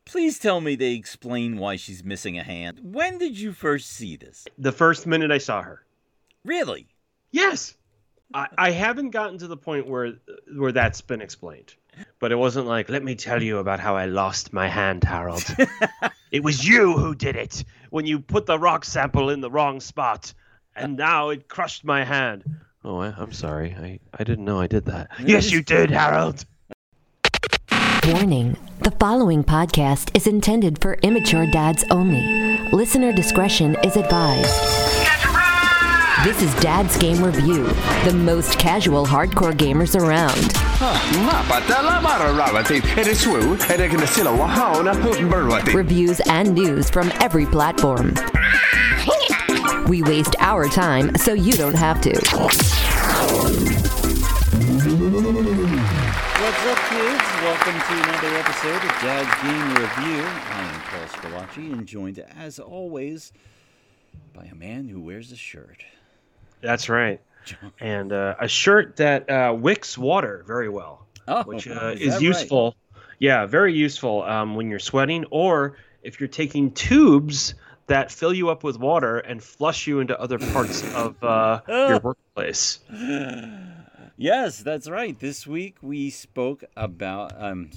Please tell me they explain why she's missing a hand. When did you first see this? The first minute I saw her. Really? Yes. I haven't gotten to the point where that's been explained. But it wasn't like, let me tell you about how I lost my hand, Harold. It was you who did it when you put the rock sample in the wrong spot. And now it crushed my hand. Oh, I'm sorry. I didn't know I did that. Yes, you did, Harold. Warning. The following podcast is intended for immature dads only. Listener discretion is advised. This is Dad's Game Review, the most casual hardcore gamers around. Reviews and news from every platform. We waste our time so you don't have to. What's up, kids? Welcome to another episode of Dad's Game Review. I am Paul Scalacci, and joined, as always, by a man who wears a shirt. That's right. And a shirt that wicks water very well, which is useful. Right? Yeah, very useful when you're sweating, or if you're taking tubes that fill you up with water and flush you into other parts of your workplace. Yes, that's right. This week we spoke about...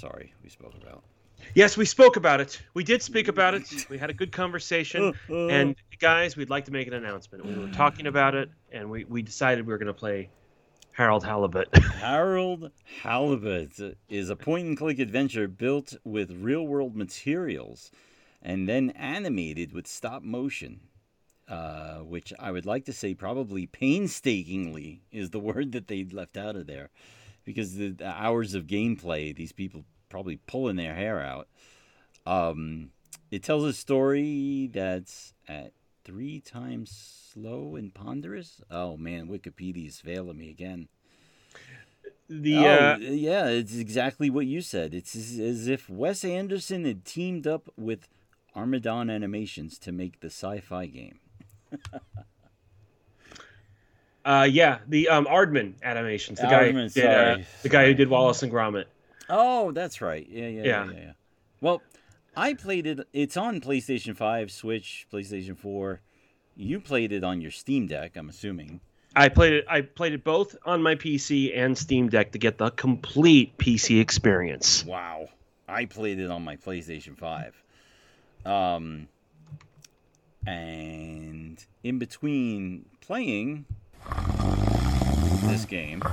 Yes, we spoke about it. We did speak about it. We had a good conversation. And guys, we'd like to make an announcement. We were talking about it, and we decided we were going to play Harold Halibut. Harold Halibut is a point-and-click adventure built with real-world materials and then animated with stop motion, which I would like to say probably painstakingly is the word that they left out of there, because the hours of gameplay, these people probably pulling their hair out. It tells a story that's at 3 times slow and ponderous. Oh man, Wikipedia's failing me again. Yeah, it's exactly what you said. It's as if Wes Anderson had teamed up with Armadon Animations to make the sci-fi game. The Aardman Animations, the guy who did Wallace and Gromit. Oh, that's right. Yeah. Well, I played it. It's on PlayStation 5, Switch, PlayStation 4. You played it on your Steam Deck, I'm assuming. I played it both on my PC and Steam Deck to get the complete PC experience. Wow. I played it on my PlayStation 5. And in between playing this game,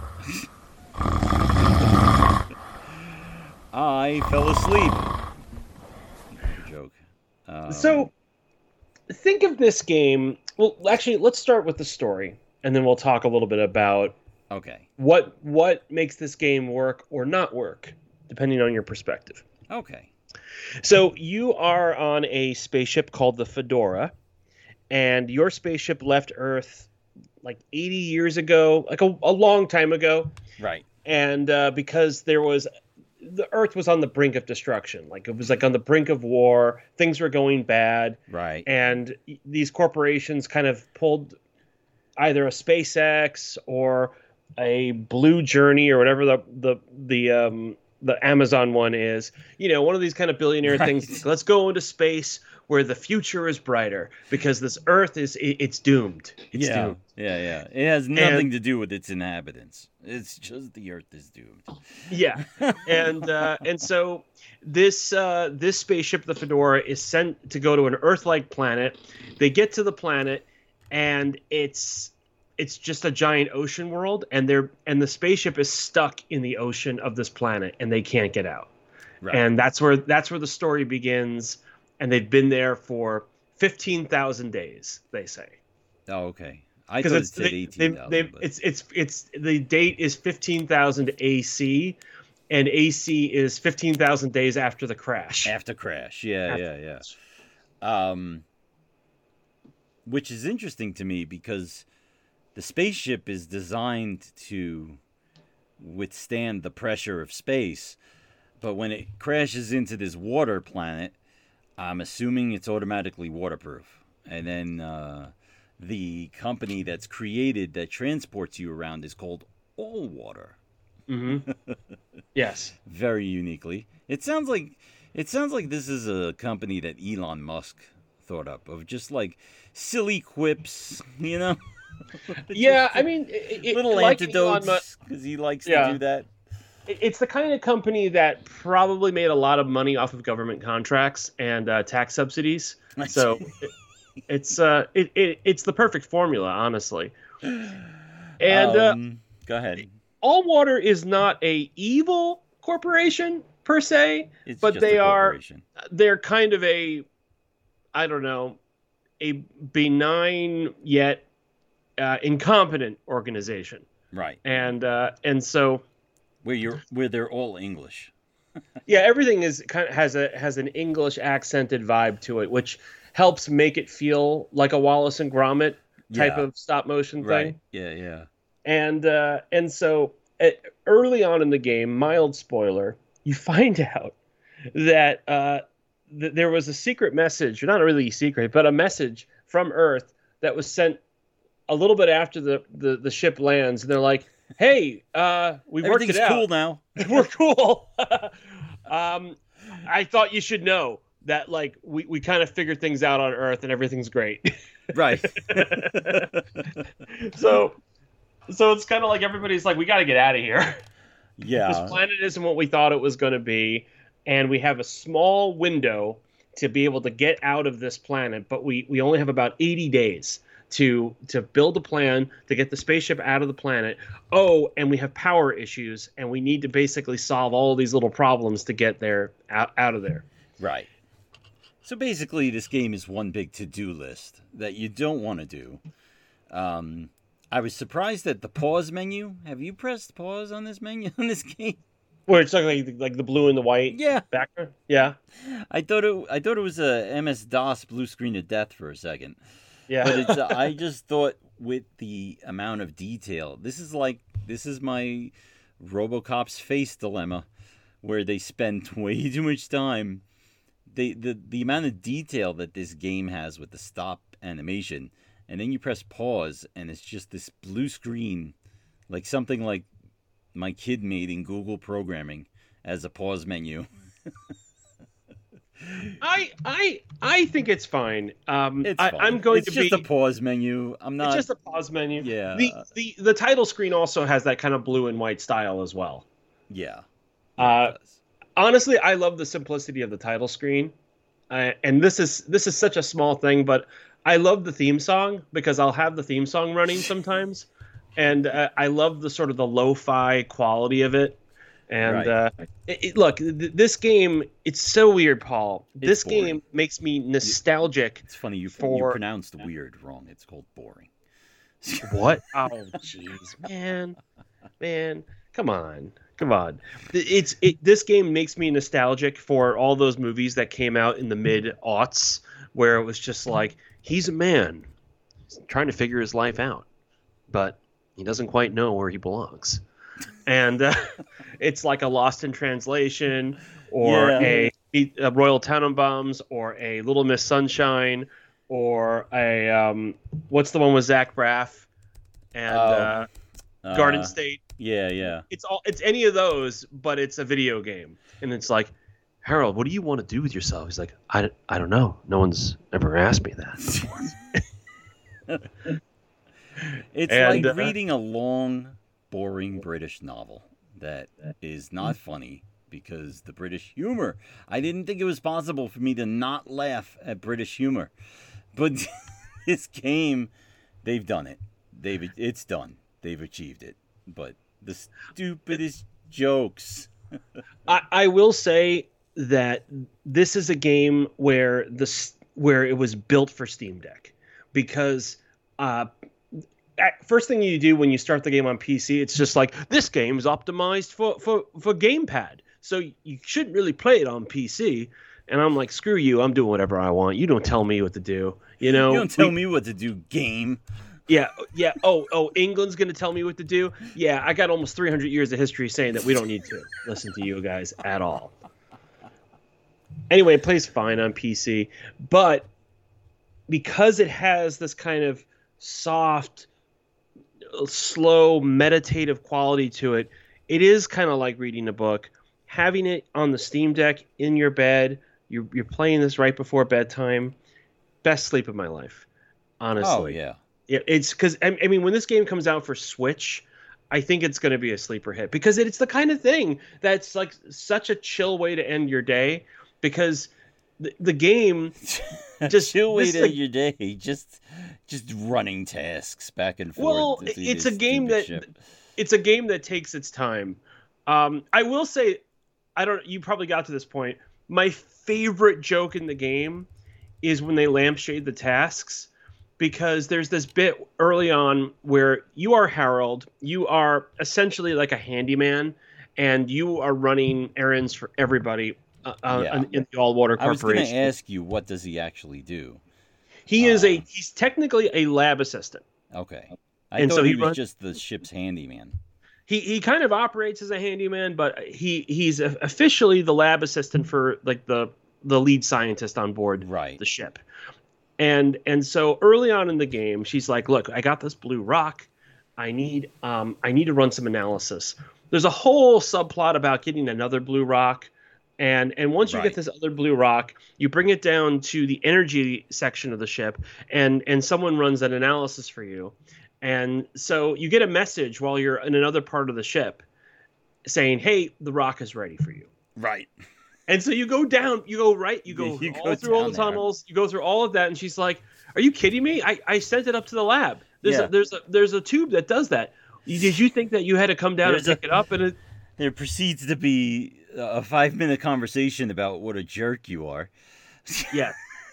I fell asleep. Good joke. So, think of this game. Well, actually, let's start with the story, and then we'll talk a little bit about what makes this game work or not work, depending on your perspective. Okay. So you are on a spaceship called the Fedora, and your spaceship left Earth like 80 years ago, like a long time ago. Right. And because the Earth was on the brink of destruction. Like it was like on the brink of war. Things were going bad. Right. And these corporations kind of pulled either a SpaceX or a Blue Journey or whatever the Amazon one is, one of these kind of billionaire things. Let's go into space where the future is brighter, because this Earth it's doomed. It's doomed. Yeah. It has nothing to do with its inhabitants. It's just the Earth is doomed. Yeah. And so this spaceship, the Fedora, is sent to go to an Earth-like planet. They get to the planet, and it's just a giant ocean world, and the spaceship is stuck in the ocean of this planet, and they can't get out. Right. And that's where the story begins. And they've been there for 15,000 days, they say. Oh, okay. I thought it said 18,000. It's the date is 15,000 AC, and AC is 15,000 days after the crash. After crash, yeah. Which is interesting to me because the spaceship is designed to withstand the pressure of space, but when it crashes into this water planet, I'm assuming it's automatically waterproof. And then the company that's created that transports you around is called All Water. Mm-hmm. Yes. Very uniquely. It sounds like It sounds like this is a company that Elon Musk thought up, of just like silly quips, you know? Yeah, I mean, little like antidotes, because he likes to do that. It's the kind of company that probably made a lot of money off of government contracts and tax subsidies. So it's the perfect formula, honestly. And go ahead. Allwater is not a evil corporation per se, but they're kind of a, I don't know, a benign yet incompetent organization. Right. And so where they're all English. Yeah, everything is has an English accented vibe to it, which helps make it feel like a Wallace and Gromit type of stop motion thing. Right. Yeah. And so early on in the game, mild spoiler, you find out that there was a secret message, or not really secret, but a message from Earth that was sent a little bit after the ship lands, and they're like, "Hey, we worked it out. Everything's cool now. We're cool." I thought you should know that, like, we kind of figured things out on Earth, and everything's great. Right. So it's kind of like everybody's like, we got to get out of here. Yeah. This planet isn't what we thought it was going to be, and we have a small window to be able to get out of this planet, but we only have about 80 days to build a plan to get the spaceship out of the planet. Oh, and we have power issues, and we need to basically solve all of these little problems to get there out of there. Right. So basically, this game is one big to-do list that you don't want to do. I was surprised at the pause menu. Have you pressed pause on this menu on this game? Where it's like the blue and the white background? Yeah. I thought it was a MS-DOS blue screen of death for a second. Yeah. But I just thought with the amount of detail, this is my RoboCop's face dilemma, where they spend way too much time. The amount of detail that this game has with the stop animation, and then you press pause, and it's just this blue screen, like something like my kid made in Google programming as a pause menu. I think it's fine. It's fine. It's just a pause menu. It's just a pause menu. Yeah. The title screen also has that kind of blue and white style as well. Yeah. Honestly, I love the simplicity of the title screen, and this is such a small thing, but I love the theme song because I'll have the theme song running sometimes, and I love the sort of the lo-fi quality of it. And right. Look, this game, it's so weird, Paul. This game makes me nostalgic. It's funny, you pronounced weird wrong. It's called boring. What? Oh, jeez, man, come on. This game makes me nostalgic for all those movies that came out in the mid-aughts, where it was just like, he's a man trying to figure his life out, but he doesn't quite know where he belongs. And it's like a Lost in Translation, or a Royal Tenenbaums, or a Little Miss Sunshine, or a what's the one with Zach Braff and Garden State. Yeah. It's any of those, but it's a video game, and it's like, Harold, what do you want to do with yourself? He's like, I don't know. No one's ever asked me that. It's like reading a long, boring British novel that is not funny because the British humor. I didn't think it was possible for me to not laugh at British humor, but this game, they've done it. It's done. They've achieved it. But the stupidest jokes. I will say that this is a game where it was built for Steam Deck, because first thing you do when you start the game on PC, it's just like, this game is optimized for gamepad, so you shouldn't really play it on PC. And I'm like, screw you, I'm doing whatever I want. You don't tell me what to do. You know, you don't tell me what to do, game. Yeah. Oh, England's going to tell me what to do? Yeah, I got almost 300 years of history saying that we don't need to listen to you guys at all. Anyway, it plays fine on PC, but because it has this kind of soft, slow, meditative quality to it, it is kind of like reading a book. having it on the Steam Deck in your bed, you're playing this right before bedtime. Best sleep of my life, honestly. Oh yeah. It's because I mean, when this game comes out for Switch, I think it's going to be a sleeper hit because it's the kind of thing that's like such a chill way to end your day. Because the game just chill way to end your day, just running tasks back and forth. Well, it's a game that takes its time. I will say, you probably got to this point. My favorite joke in the game is when they lampshade the tasks, because there's this bit early on where you are Harold. You are essentially like a handyman, and you are running errands for everybody in the All Water Corporation. I was going to ask you, what does he actually do? He's technically a lab assistant. Okay. I thought he was just the ship's handyman. He kind of operates as a handyman, but he's officially the lab assistant for like the lead scientist on board the ship. And so early on in the game, she's like, "Look, I got this blue rock. I need to run some analysis." There's a whole subplot about getting another blue rock, and once you get this other blue rock, you bring it down to the energy section of the ship, and someone runs an analysis for you. And so you get a message while you're in another part of the ship saying, "Hey, the rock is ready for you." Right. And so you go down, you go through all the tunnels, you go through all of that, and she's like, "Are you kidding me? I sent it up to the lab. There's a tube that does that. Did you think that you had to come down and pick it up?" And there proceeds to be a 5-minute conversation about what a jerk you are. Yeah.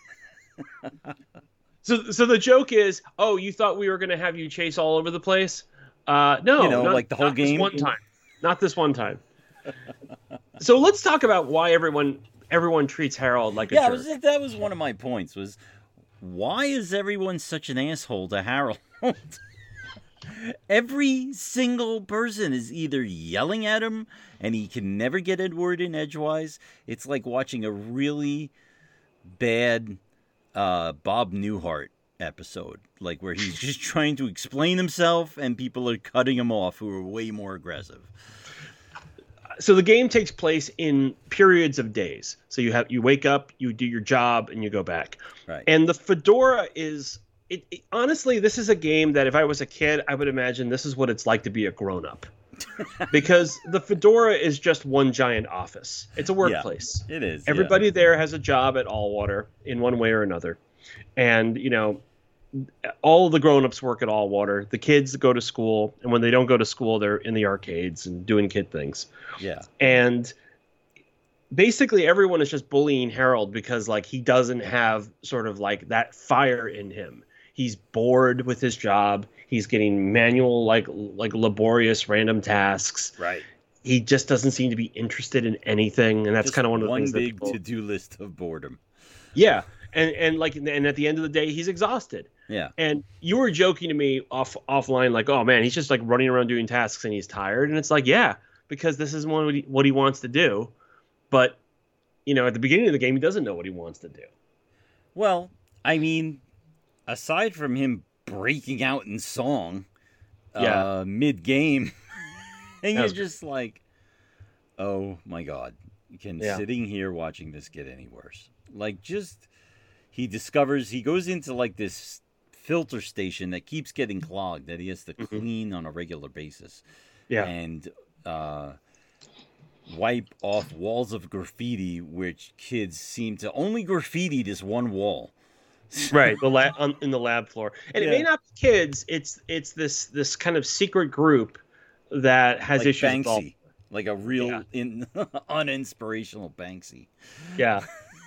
So the joke is, "Oh, you thought we were going to have you chase all over the place?" No, like the whole game. Not this one time. So let's talk about why everyone treats Harold like a jerk. Yeah, that was one of my points. Was why is everyone such an asshole to Harold? Every single person is either yelling at him, and he can never get a word in edgewise. It's like watching a really bad Bob Newhart episode, like where he's just trying to explain himself, and people are cutting him off who are way more aggressive. So the game takes place in periods of days. So you wake up, you do your job, and you go back. Right. And the fedora is honestly, this is a game that if I was a kid, I would imagine this is what it's like to be a grown-up. Because the fedora is just one giant office. It's a workplace. Yeah, it is. Everybody there has a job at Allwater in one way or another. And, all the grown-ups work at Allwater. The kids go to school, and when they don't go to school, they're in the arcades and doing kid things. Yeah. And basically everyone is just bullying Harold because like he doesn't have sort of like that fire in him. He's bored with his job. He's getting manual like laborious random tasks. Right. He just doesn't seem to be interested in anything, and that's kind of one of the things. One big to-do list of boredom. Yeah. And at the end of the day, he's exhausted. Yeah. And you were joking to me offline, like, "Oh man, he's just like running around doing tasks and he's tired." And it's like, yeah, because this is what he wants to do. But, at the beginning of the game, he doesn't know what he wants to do. Well, I mean, aside from him breaking out in song mid-game, and you're just like, oh my God, can sitting here watching this get any worse? Like, he goes into like this filter station that keeps getting clogged that he has to clean on a regular basis. Yeah. And wipe off walls of graffiti, which kids seem to only graffiti this one wall. Right, in the lab floor. And it may not be kids, it's this kind of secret group that has like issues Banksy, with like a real uninspirational Banksy. Yeah.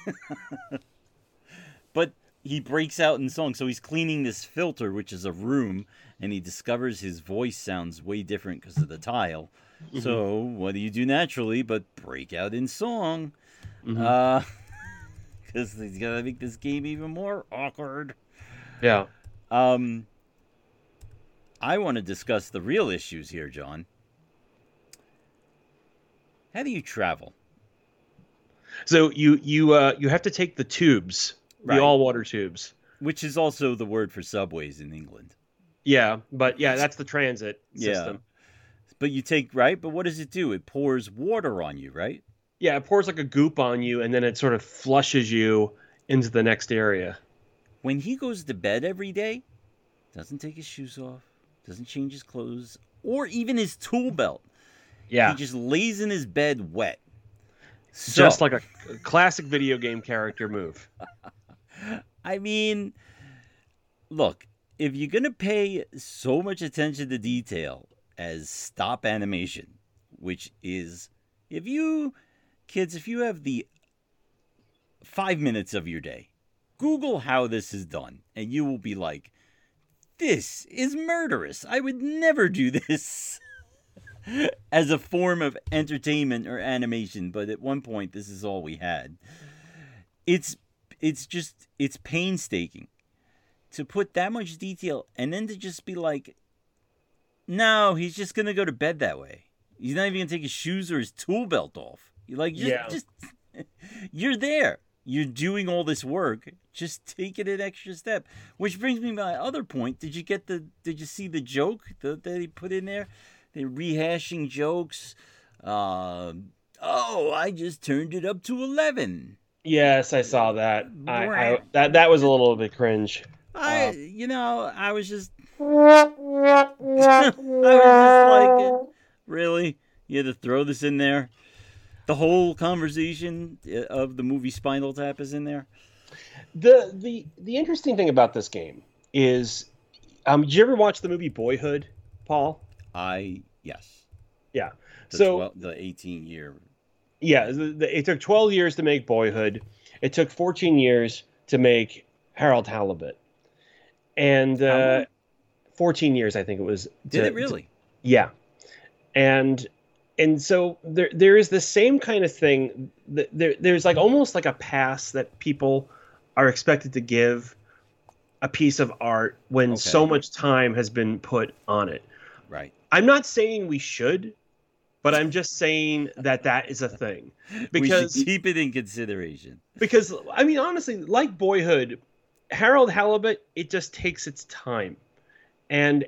But he breaks out in song, so he's cleaning this filter, which is a room, and he discovers his voice sounds way different because of the tile. Mm-hmm. So what do you do naturally but break out in song? Because he's got to make this game even more awkward. Yeah. I want to discuss the real issues here, John. How do you travel? So you have to take the tubes, the all-water tubes. Which is also the word for subways in England. Yeah, but that's the transit system. But you take, right? But what does it do? It pours water on you, right? Yeah, it pours like a goop on you, and then it sort of flushes you into the next area. When he goes to bed every day, doesn't take his shoes off, doesn't change his clothes, or even his tool belt. Yeah. He just lays in his bed wet. Just like a classic video game character move. I mean, look, if you're going to pay so much attention to detail as stop animation, which is, if you have the 5 minutes of your day, Google how this is done, and you will be like, this is murderous. I would never do this as a form of entertainment or animation, but at one point, this is all we had. It's painstaking to put that much detail and then to just be like, no, he's just going to go to bed that way. He's not even going to take his shoes or his tool belt off. You're there. You're doing all this work. Just take it an extra step. Which brings me to my other point. Did you see the joke that they put in there? They're rehashing jokes. I just turned it up to 11. Yes, I saw that. That was a little bit cringe. I was just like, really? You had to throw this in there? The whole conversation of the movie Spinal Tap is in there? The interesting thing about this game is, did you ever watch the movie Boyhood, Paul? Yes. Yeah. The 18-year. Yeah, it took 12 years to make Boyhood. It took 14 years to make Harold Halibut. And 14 years, I think it was. Did it really? Yeah. And so there is the same kind of thing. There's like almost like a pass that people are expected to give a piece of art when so much time has been put on it. Right. I'm not saying we should, but I'm just saying that is a thing. Because we should keep it in consideration. Because, I mean, honestly, like Boyhood, Harold Halibut, it just takes its time. And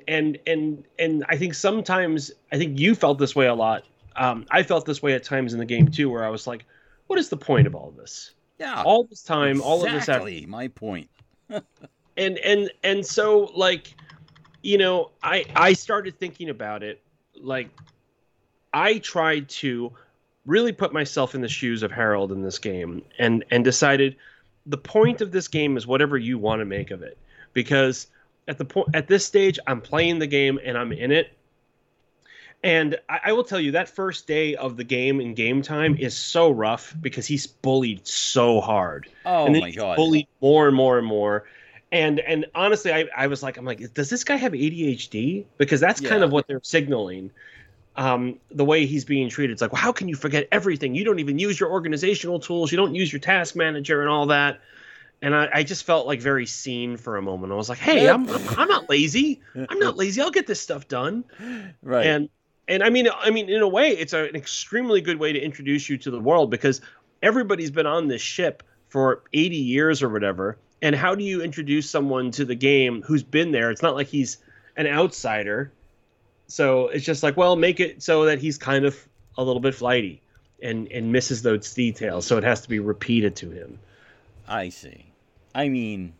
I think sometimes, I think you felt this way a lot. I felt this way at times in the game too, where I was like, what is the point of all this? Yeah. All this time, all of this effort. Exactly, my point. and so, like, you know, I started thinking about it. Like, I tried to really put myself in the shoes of Harold in this game and decided the point of this game is whatever you want to make of it. Because at this stage, I'm playing the game and I'm in it. And I will tell you, that first day of the game in game time is so rough because he's bullied so hard. Oh, and then my God. Bullied more and more and more. And honestly, I'm like, does this guy have ADHD? Because that's kind of what they're signaling. The way he's being treated. It's like, well, how can you forget everything? You don't even use your organizational tools. You don't use your task manager and all that. And I just felt like very seen for a moment. I was like, hey, I'm not lazy. I'm not lazy. I'll get this stuff done. Right. And I mean, in a way, it's an extremely good way to introduce you to the world because everybody's been on this ship for 80 years or whatever. And how do you introduce someone to the game who's been there? It's not like he's an outsider. So it's just like, well, make it so that he's kind of a little bit flighty and misses those details. So it has to be repeated to him. I see. I mean,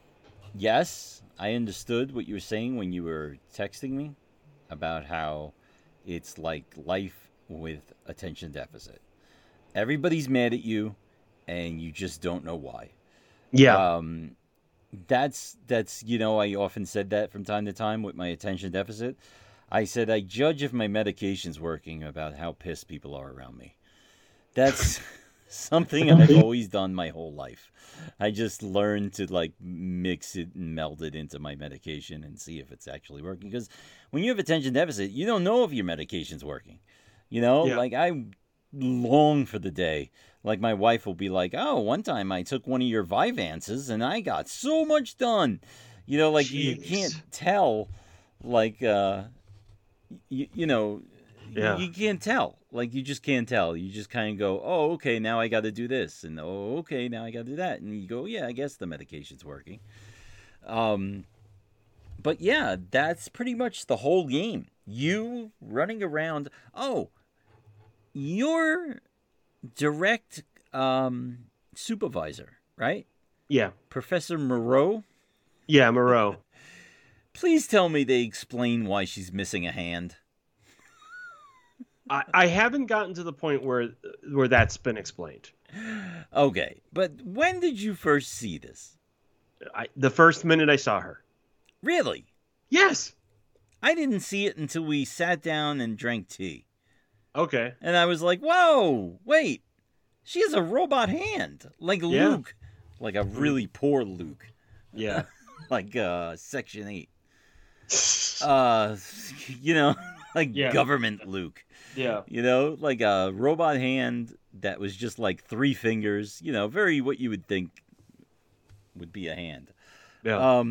yes, I understood what you were saying when you were texting me about how it's like life with attention deficit. Everybody's mad at you, and you just don't know why. Yeah. That's I often said that from time to time with my attention deficit. I said I judge if my medication's working about how pissed people are around me. That's something I've always done my whole life. I just learned to like mix it and meld it into my medication and see if it's actually working. Because when you have attention deficit, you don't know if your medication's working. Like I long for the day. Like my wife will be like, oh, one time I took one of your Vyvances and I got so much done. Like Jeez. You can't tell, like, you can't tell. Like, you just can't tell. You just kind of go, oh, okay, now I got to do this. And, oh, okay, now I got to do that. And you go, yeah, I guess the medication's working. But yeah, that's pretty much the whole game. You running around. Oh, your direct supervisor, right? Yeah. Professor Moreau? Yeah, Moreau. Please tell me they explain why she's missing a hand. I haven't gotten to the point where that's been explained. Okay, but when did you first see this? The first minute I saw her. Really? Yes. I didn't see it until we sat down and drank tea. Okay. And I was like, whoa, wait. She has a robot hand. Like Luke. Like a really poor Luke. Yeah. Like Section 8. Like government Luke. Yeah. Like a robot hand that was just like 3 fingers. Very what you would think would be a hand. Yeah.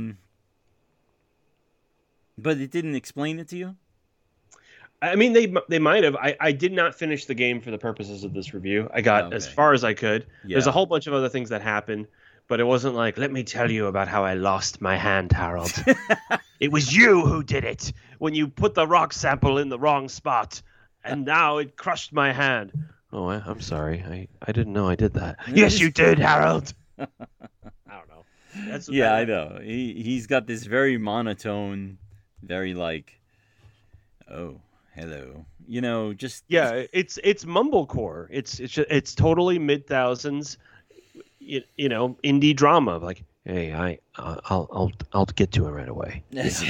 But it didn't explain it to you? I mean, they might have. I did not finish the game for the purposes of this review. I got as far as I could. Yeah. There's a whole bunch of other things that happened, but it wasn't like, let me tell you about how I lost my hand, Harold. It was you who did it when you put the rock sample in the wrong spot, and now it crushed my hand. Oh, I'm sorry. I didn't know I did that. Yes, you did, Harold. I don't know. I know. He's got this very monotone, very like, oh, hello. Just it's mumblecore. It's totally mid-thousands, indie drama. Like, hey, I'll get to it right away.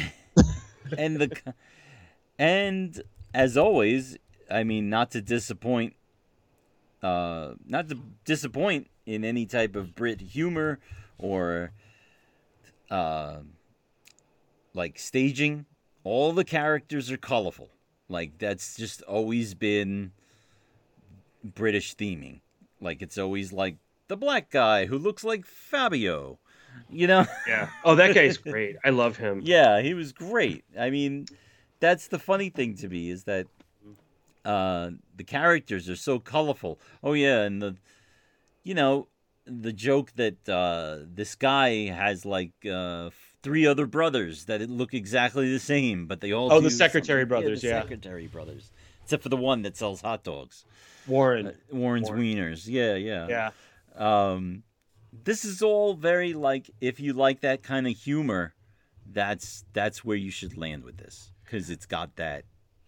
And as always, I mean, not to disappoint in any type of Brit humor or like staging. All the characters are colorful. Like, that's just always been British theming. Like, it's always like the black guy who looks like Fabio, Yeah. Oh, that guy's great. I love him. Yeah, he was great. I mean, that's the funny thing to me is that the characters are so colorful. Oh, yeah, and the joke that this guy has like 3 other brothers that look exactly the same, but they all the Secretary brothers, Secretary brothers, except for the one that sells hot dogs, Warren's Wieners. Yeah. This is all very like, if you like that kind of humor, that's where you should land with this, because it's got that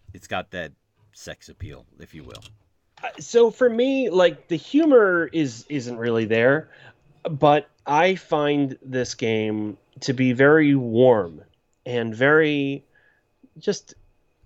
sex appeal, if you will. So for me, like, the humor isn't really there, but I find this game to be very warm and very just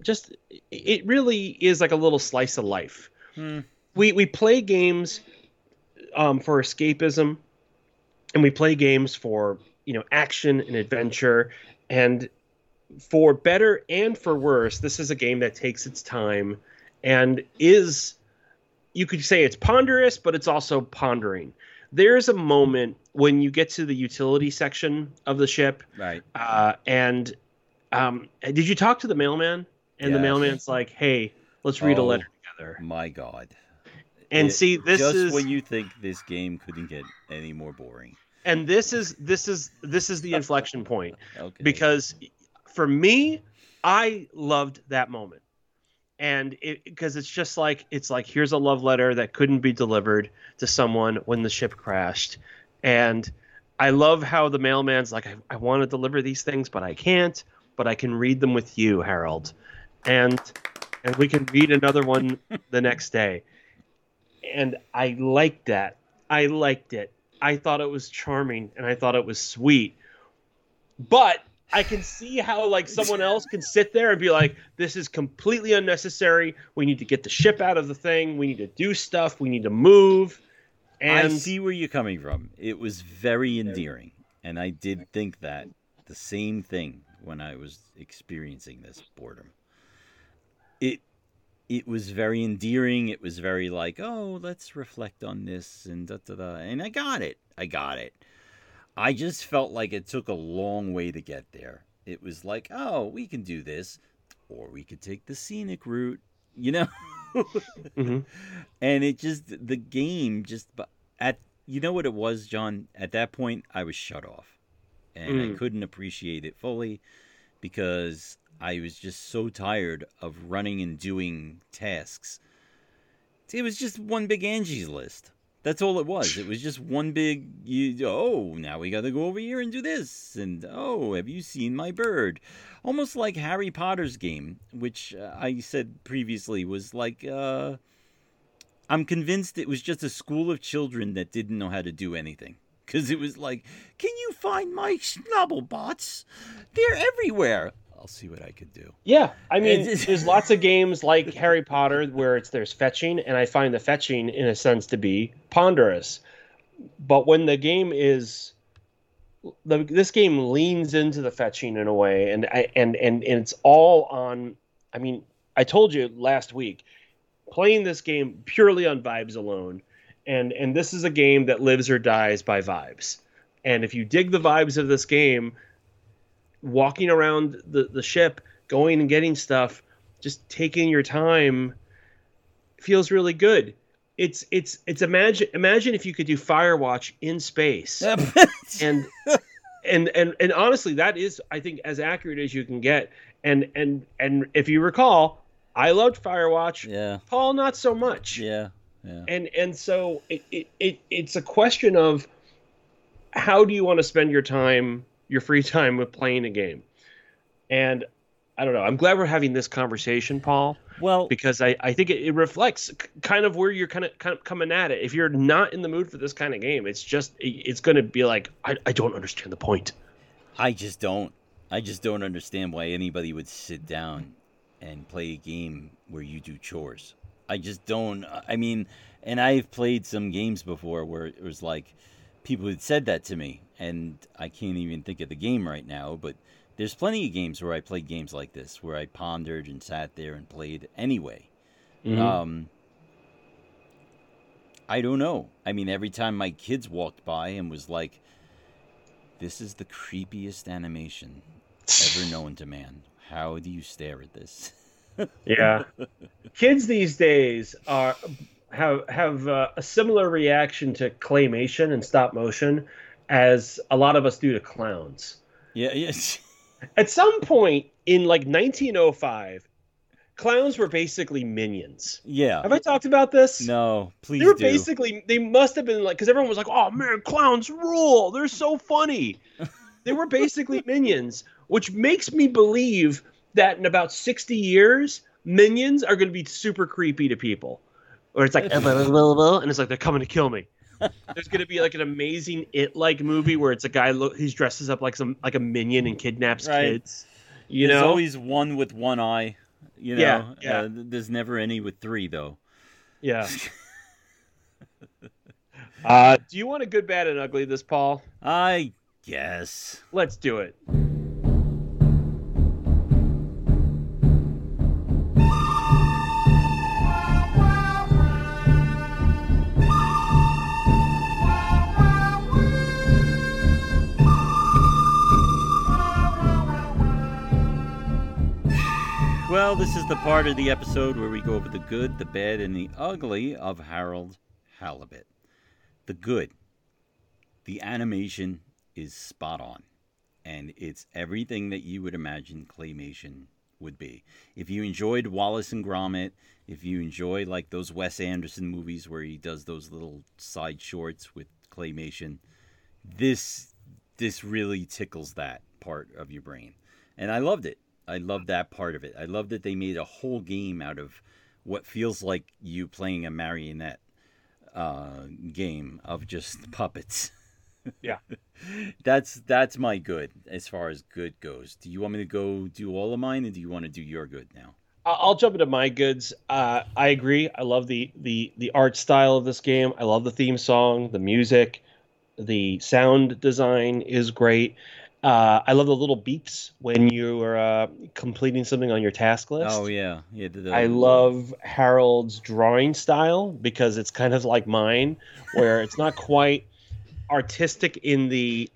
it really is like a little slice of life. We play games for escapism, and we play games for action and adventure, and for better and for worse, this is a game that takes its time and is, you could say it's ponderous, but it's also pondering. There's a moment when you get to the utility section of the ship. Right. And did you talk to the mailman? And the mailman's like, hey, let's read a letter together. My God. And this is when you think this game couldn't get any more boring. And this is the inflection point. Okay. Because for me, I loved that moment. And because it's just like, here's a love letter that couldn't be delivered to someone when the ship crashed. And I love how the mailman's like, I want to deliver these things, but I can't, but I can read them with you, Harold. And we can read another one the next day. And I liked that. I liked it. I thought it was charming, and I thought it was sweet. But I can see how like someone else can sit there and be like, this is completely unnecessary. We need to get the ship out of the thing. We need to do stuff. We need to move. And I see where you're coming from. It was very endearing. And I did think that the same thing when I was experiencing this boredom. It was very endearing. It was very like, oh, let's reflect on this and da-da-da. And I got it. I just felt like it took a long way to get there. It was like, oh, we can do this, or we could take the scenic route, Mm-hmm. And the game you know what it was, John? At that point, I was shut off, and I couldn't appreciate it fully. because I was just so tired of running and doing tasks. It was just one big Angie's List. That's all it was. It was just one big, now we got to go over here and do this. And, have you seen my bird? Almost like Harry Potter's game, which I said previously was like, I'm convinced it was just a school of children that didn't know how to do anything. Because it was like, can you find my Schnabelbots? They're everywhere. I'll see what I could do. Yeah, I mean, there's lots of games like Harry Potter where there's fetching, and I find the fetching, in a sense, to be ponderous. But when the game is... this game leans into the fetching in a way, and it's all on... I mean, I told you last week, playing this game purely on vibes alone, and this is a game that lives or dies by vibes. And if you dig the vibes of this game... walking around the ship, going and getting stuff, just taking your time feels really good. It's imagine if you could do Firewatch in space. and honestly, that is, I think, as accurate as you can get. And if you recall, I loved Firewatch. Yeah. Paul, not so much. Yeah. Yeah. And so it's a question of how do you want to spend your time, your free time, with playing a game. And I don't know. I'm glad we're having this conversation, Paul. Well, because I think it reflects kind of where you're kind of coming at it. If you're not in the mood for this kind of game, it's going to be like, I don't understand the point. I just don't understand why anybody would sit down and play a game where you do chores. I just don't. I mean, and I've played some games before where it was like people had said that to me, and I can't even think of the game right now, but there's plenty of games where I played games like this, where I pondered and sat there and played anyway. Mm-hmm. I don't know. I mean, every time my kids walked by and was like, this is the creepiest animation ever known to man. How do you stare at this? Yeah. Kids these days have a similar reaction to claymation and stop motion as a lot of us do to clowns. Yeah, yes. At some point in like 1905, clowns were basically minions. Yeah. Have I talked about this? No, please do. They must have been like, because everyone was like, oh man, clowns rule. They're so funny. They were basically minions, which makes me believe that in about 60 years, minions are going to be super creepy to people. Or it's like, and it's like, they're coming to kill me. There's going to be like an amazing It-like movie where it's a guy who dresses up like a minion and kidnaps kids. There's always one with one eye. You know, yeah. There's never any with three, though. Yeah. Do you want a good, bad, and ugly this, Paul? I guess. Let's do it. Well, this is the part of the episode where we go over the good, the bad, and the ugly of Harold Halibut. The good. The animation is spot on. And it's everything that you would imagine claymation would be. If you enjoyed Wallace and Gromit, if you enjoy like those Wes Anderson movies where he does those little side shorts with claymation, this really tickles that part of your brain. And I loved it. I love that part of it. I love that they made a whole game out of what feels like you playing a marionette game of just puppets. Yeah. That's my good as far as good goes. Do you want me to go do all of mine, or do you want to do your good now? I'll jump into my goods. I agree. I love the art style of this game. I love the theme song, the music, the sound design is great. I love the little beeps when you're completing something on your task list. Oh, yeah. I love Harold's drawing style because it's kind of like mine, where it's not quite artistic in the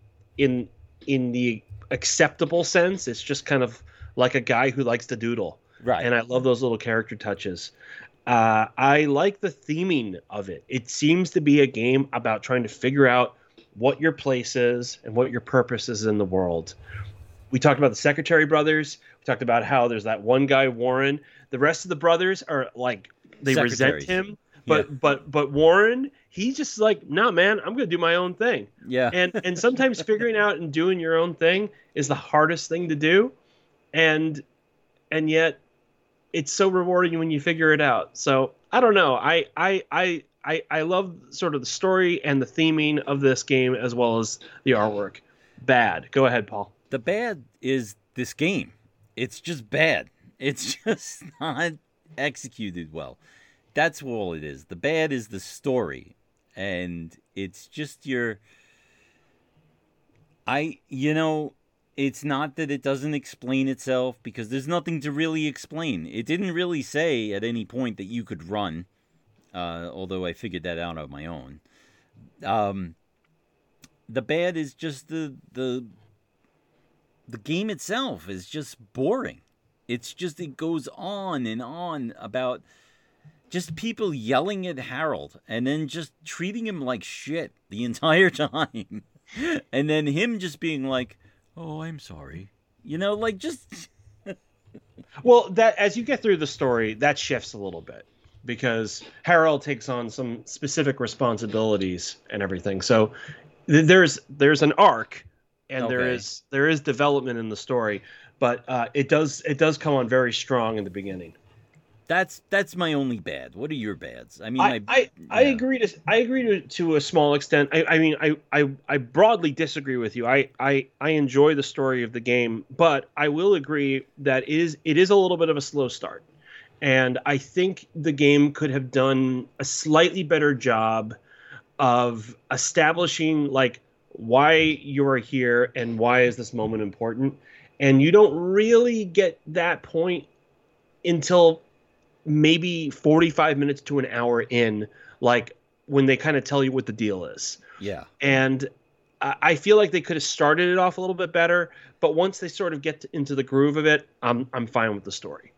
acceptable sense. It's just kind of like a guy who likes to doodle. Right. And I love those little character touches. I like the theming of it. It seems to be a game about trying to figure out what your place is and what your purpose is in the world. We talked about the Secretary brothers. We talked about how there's that one guy, Warren. The rest of the brothers are like, they resent him. But Warren, he's just like, no, man, I'm going to do my own thing. Yeah. And sometimes figuring out and doing your own thing is the hardest thing to do. And yet it's so rewarding when you figure it out. So I don't know. I love sort of the story and the theming of this game as well as the artwork. Bad. Go ahead, Paul. The bad is this game. It's just bad. It's just not executed well. That's all it is. The bad is the story. And it's just it's not that it doesn't explain itself, because there's nothing to really explain. It didn't really say at any point that you could run, although I figured that out on my own. The bad is just the game itself is just boring. It's just, it goes on and on about just people yelling at Harold and then just treating him like shit the entire time. And then him just being like, oh, I'm sorry. Just... Well, that as you get through the story, that shifts a little bit because Harold takes on some specific responsibilities and everything. So there's an arc and Okay. there is development in the story, but it does come on very strong in the beginning. That's my only bad. What are your bads? I mean, I agree to a small extent. I broadly disagree with you. I enjoy the story of the game, but I will agree that it is a little bit of a slow start. And I think the game could have done a slightly better job of establishing like why you're here and why is this moment important. And you don't really get that point until maybe 45 minutes to an hour in, like when they kind of tell you what the deal is. Yeah. And I feel like they could have started it off a little bit better, but once they sort of get into the groove of it, I'm fine with the story.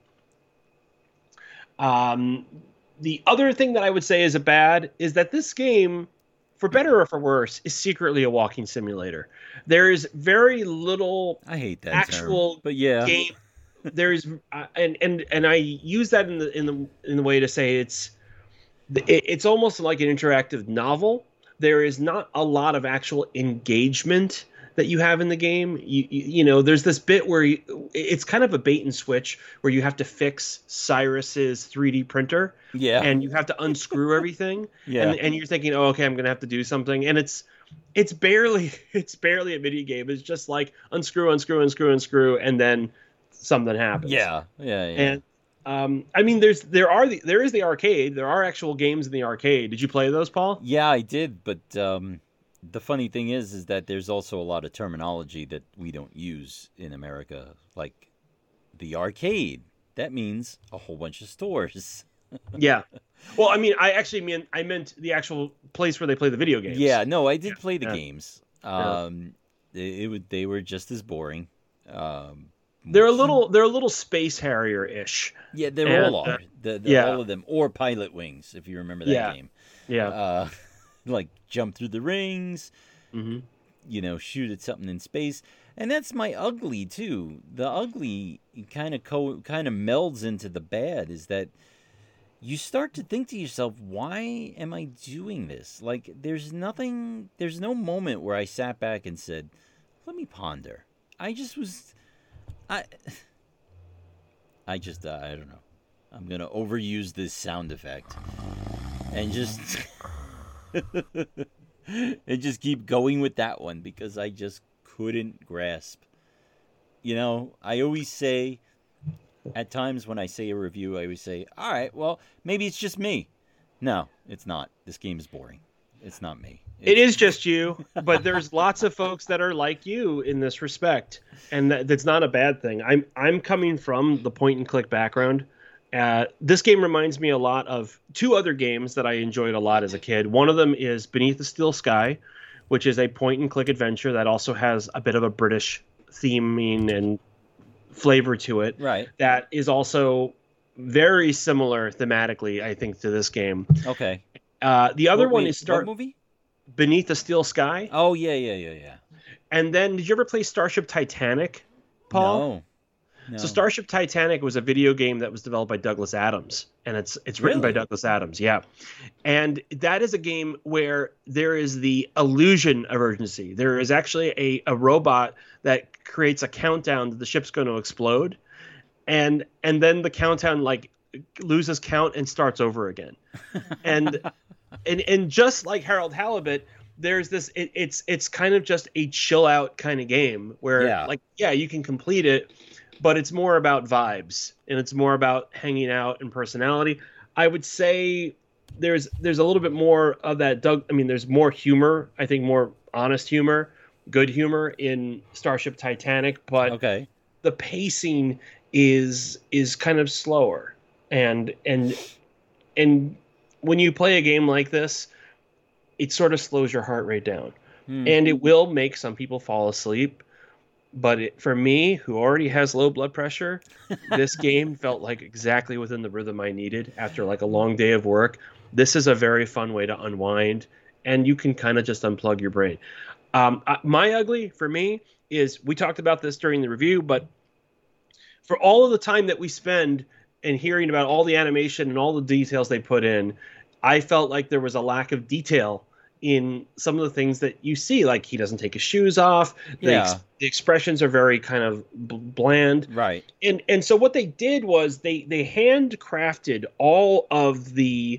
The other thing that I would say is a bad is that this game, for better or for worse, is secretly a walking simulator. There is very little I hate that actual term, but yeah. game. There's and I use that in the way to say it's almost like an interactive novel. There is not a lot of actual engagement that you have in the game. You know, there's this bit where it's kind of a bait and switch where you have to fix Cyrus's 3D printer. Yeah. And you have to unscrew everything. Yeah. And you're thinking, oh, okay, I'm going to have to do something. And it's barely a mini game. It's just like unscrew, and then something happens. Yeah. And I mean, there is the arcade. There are actual games in the arcade. Did you play those, Paul? Yeah, I did, but the funny thing is that there's also a lot of terminology that we don't use in America, like the arcade. That means a whole bunch of stores. Yeah. Well, I mean, I meant the actual place where they play the video games. Yeah, no, I did play the Yeah. games. They were just as boring. They're a little Space Harrier-ish. Yeah, they And, all are. yeah. All of them, or Pilot Wings, if you remember that Yeah. game. Yeah. Like jump through the rings, Mm-hmm. Shoot at something in space, and that's my ugly too. The ugly kind of melds into the bad. Is that you start to think to yourself, why am I doing this? Like, there's no moment where I sat back and said, let me ponder. I don't know. I'm going to overuse this sound effect and just and just keep going with that one because I just couldn't grasp. I always say, at times when I say a review, I always say, all right, well, maybe it's just me. No, it's not. This game is boring. It's not me. It is just you, but there's lots of folks that are like you in this respect, and that's not a bad thing. I'm coming from the point and click background. This game reminds me a lot of two other games that I enjoyed a lot as a kid. One of them is Beneath the Steel Sky, which is a point and click adventure that also has a bit of a British theming and flavor to it. Right. That is also very similar thematically, I think, to this game. Okay. The other one is what movie? Beneath the Steel Sky. Oh, yeah. And then, did you ever play Starship Titanic? Paul? No. So Starship Titanic was a video game that was developed by Douglas Adams, and it's written by Douglas Adams, yeah. And that is a game where there is the illusion of urgency. There is actually a robot that creates a countdown that the ship's going to explode, and then the countdown like loses count and starts over again. And just like Harold Halibut, there's this it's kind of just a chill out kind of game where you can complete it, but it's more about vibes and it's more about hanging out and personality. I would say there's a little bit more of that there's more humor, I think more honest humor, good humor in Starship Titanic, but the pacing is kind of slower. And when you play a game like this, it sort of slows your heart rate down. And it will make some people fall asleep. But for me, who already has low blood pressure, this game felt like exactly within the rhythm I needed after like a long day of work. This is a very fun way to unwind, and you can kind of just unplug your brain. My ugly, for me, is we talked about this during the review, but for all of the time that we spend and hearing about all the animation and all the details they put in, I felt like there was a lack of detail in some of the things that you see. Like he doesn't take his shoes off. The expressions are very kind of bland. Right. And so what they did was they handcrafted all of the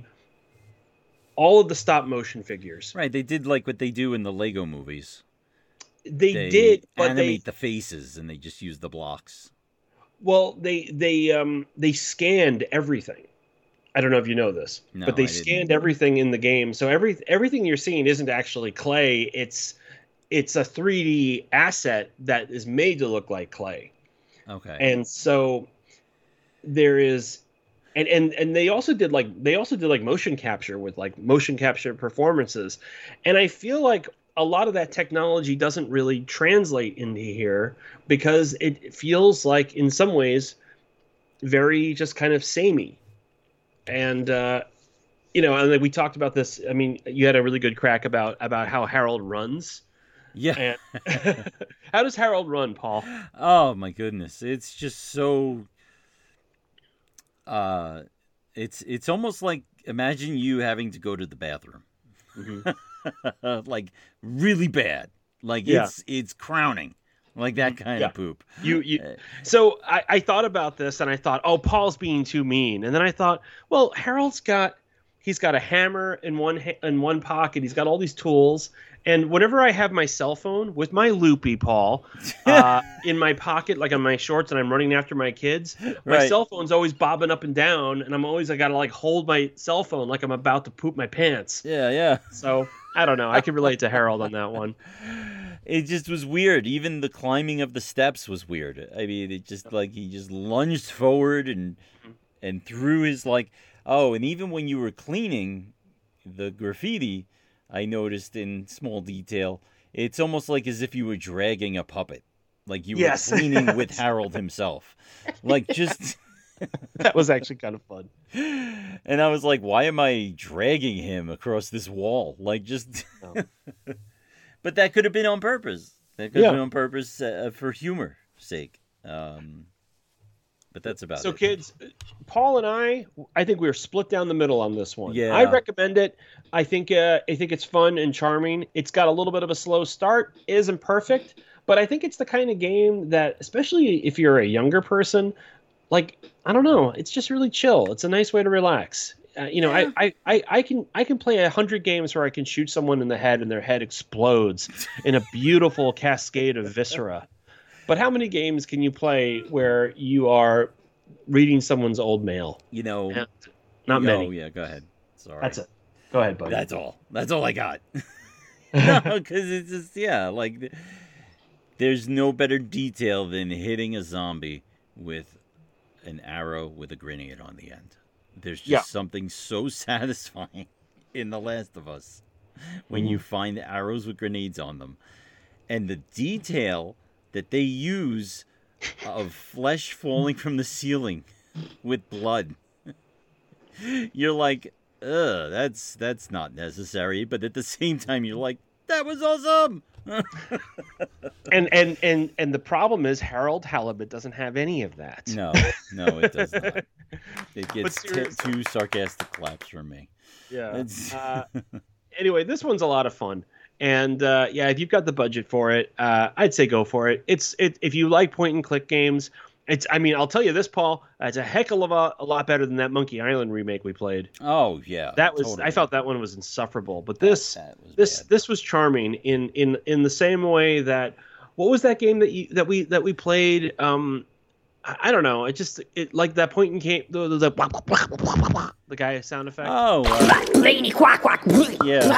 stop motion figures. Right. They did like what they do in the Lego movies. They did, but animate the faces and they just use the blocks. Well, they scanned everything. I don't know if you know this, but they scanned everything in the game. So everything you're seeing isn't actually clay. It's a 3D asset that is made to look like clay. Okay. And so there is, and they also did like motion capture with like motion capture performances. And I feel like a lot of that technology doesn't really translate into here because it feels like in some ways very just kind of samey. And, and we talked about this. I mean, you had a really good crack about how Harold runs. Yeah. And how does Harold run, Paul? Oh, my goodness. It's just so... It's almost like, imagine you having to go to the bathroom. Mm-hmm. Like, really bad. Like, it's crowning. Like that kind of poop. So I thought about this and I thought, oh, Paul's being too mean. And then I thought, well, Harold's got a hammer in one pocket. He's got all these tools. And whenever I have my cell phone with my loopy, Paul, in my pocket, like on my shorts, and I'm running after my kids, my cell phone's always bobbing up and down, and I gotta like hold my cell phone like I'm about to poop my pants. Yeah. So I don't know. I can relate to Harold on that one. It just was weird. Even the climbing of the steps was weird. I mean, it just like he just lunged forward and threw his like. Oh, and even when you were cleaning the graffiti, I noticed in small detail, it's almost like as if you were dragging a puppet, like you were cleaning with Harold himself, like just. That was actually kind of fun. And I was like, why am I dragging him across this wall? Like just. No. But that could have been on purpose. That could have been on purpose for humor's sake. But that's about it. So, kids, Paul and I think we were split down the middle on this one. Yeah. I recommend it. I think it's fun and charming. It's got a little bit of a slow start. It isn't perfect, but I think it's the kind of game that, especially if you're a younger person, like, I don't know, it's just really chill. It's a nice way to relax. I can play 100 games where I can shoot someone in the head and their head explodes in a beautiful cascade of viscera. But how many games can you play where you are reading someone's old mail? Not many. Oh, yeah, go ahead. Sorry. That's it. Go ahead, buddy. That's all I got. No, because it's just, like, there's no better detail than hitting a zombie with an arrow with a grenade on the end. There's just something so satisfying in The Last of Us when you find arrows with grenades on them. And the detail that they use of flesh falling from the ceiling with blood. You're like, that's not necessary. But at the same time, you're like, that was awesome. And the problem is Harold Halibut doesn't have any of that. No, it does not. It gets two sarcastic claps from me. Yeah. Anyway, this one's a lot of fun. And if you've got the budget for it, I'd say go for it. If you like point and click games, I'll tell you this, Paul, it's a heck of a lot better than that Monkey Island remake we played. Oh yeah, that was totally. I felt that one was insufferable. But this was charming in the same way that what was that game that we played? I don't know. It like that point and game the guy sound effect. Oh, yeah.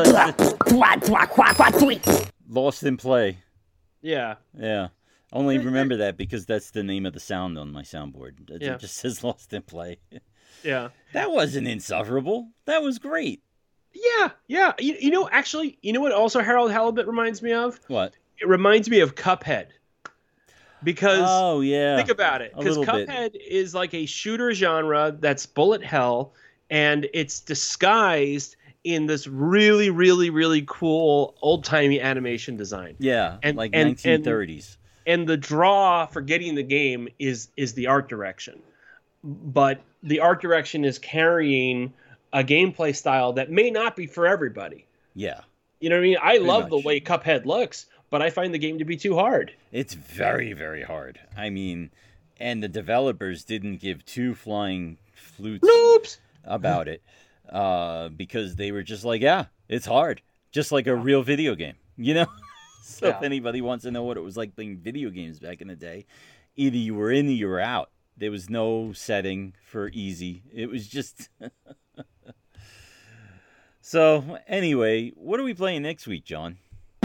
Lost in Play. Yeah. Yeah. Only remember that because that's the name of the sound on my soundboard. It just says Lost in Play. Yeah. That wasn't insufferable. That was great. Yeah. You know what also Harold Halibut reminds me of? What? It reminds me of Cuphead. Because think about it. Because Cuphead is like a shooter genre that's bullet hell, and it's disguised in this really, really, really cool old-timey animation design. Yeah, and 1930s. And the draw for getting the game is the art direction. But the art direction is carrying a gameplay style that may not be for everybody. Yeah. You know what I mean? I love the way Cuphead looks, but I find the game to be too hard. It's very, very hard. I mean, and the developers didn't give two flying flutes about it because they were just like, yeah, it's hard. Just like a real video game, you know? So if anybody wants to know what it was like playing video games back in the day, either you were in or you were out. There was no setting for easy. It was just... So, anyway, what are we playing next week, John?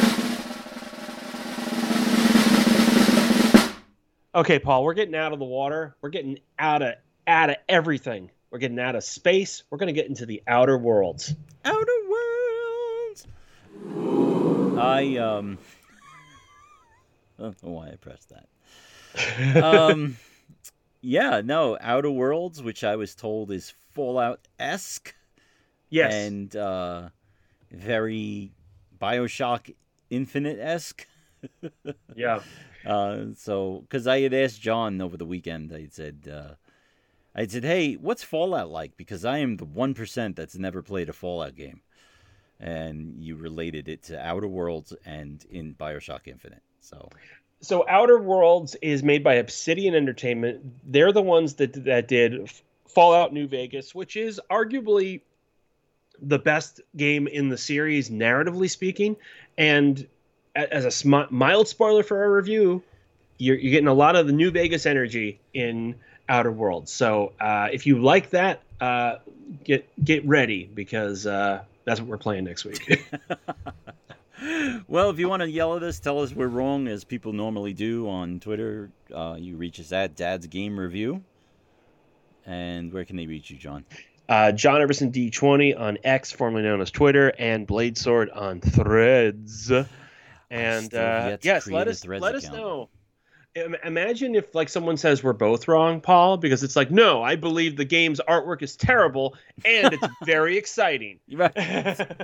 Okay, Paul, we're getting out of the water. We're getting out of everything. We're getting out of space. We're going to get into the outer worlds. Outer worlds! I don't know why I pressed that. Outer Worlds, which I was told is Fallout-esque. Yes. And very Bioshock Infinite-esque. Yeah. Because I had asked John over the weekend, I said, hey, what's Fallout like? Because I am the 1% that's never played a Fallout game. And you related it to Outer Worlds and in Bioshock Infinite. So Outer Worlds is made by Obsidian Entertainment. They're the ones that did Fallout New Vegas, which is arguably the best game in the series, narratively speaking. And as a mild spoiler for our review, you're getting a lot of the New Vegas energy in Outer Worlds. So if you like that, get ready because that's what we're playing next week. Well, if you want to yell at us, tell us we're wrong, as people normally do on Twitter. You reach us at Dad's Game Review. And where can they reach you, John? John Everson D20 on X, formerly known as Twitter, and Bladesword on Threads. And yes, let us know. Imagine if someone says we're both wrong, Paul, because it's no, I believe the game's artwork is terrible and it's very exciting. Right.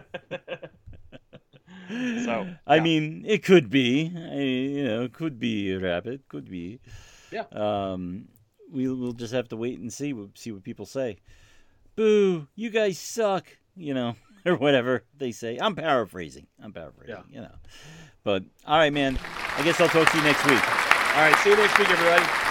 So I mean, it could be, it could be rapid, could be. Yeah. We'll just have to wait and see what people say. Boo! You guys suck. Or whatever they say. I'm paraphrasing. Yeah. But all right, man. I guess I'll talk to you next week. All right. See you next week, everybody.